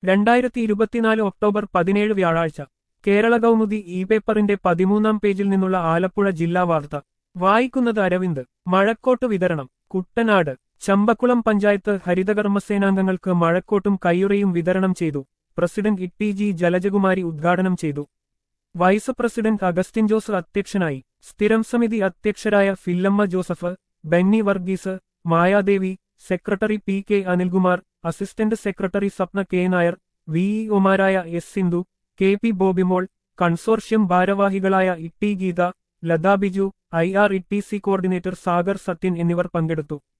2024 October 17 വ്യാഴാഴ്ച Kerala Kaumudi E പേപ്പറിന്റെ 13-ാം പേജിൽ നിന്നുള്ള ആലപ്പുഴ ജില്ലാ വാർത്ത വായിക്കുന്നത് അരവിന്ദ്. മഴക്കോട്ട് വിതരണം കുട്ടനാട്. ചമ്പക്കുളം പഞ്ചായത്ത് ഹരിതകർമ്മസേനാംഗങ്ങൾക്ക് മഴക്കോട്ടും കയ്യുറയും വിതരണം ചെയ്തു. പ്രസിഡന്റ് ഇ.ടി.ജി. ജലജകുമാരി ഉദ്ഘാടനം ചെയ്തു. വൈസ് പ്രസിഡന്റ് അഗസ്റ്റിൻ ജോസ് അധ്യക്ഷനായി. സ്ഥിരം സമിതി അധ്യക്ഷരായ Fillamma Joseph, Benny Varghese, Mayadevi, secretary P K Anilkumar, assistant secretary Swapna K Nair, വിഇഒമാരായ S Sindhu, K P Bobymol, consortium ഭാരവാഹികളായ E T Geetha, Latha Biju, IRETC coordinator Sagar Sathyan എന്നിവർ പങ്കെടുത്തു.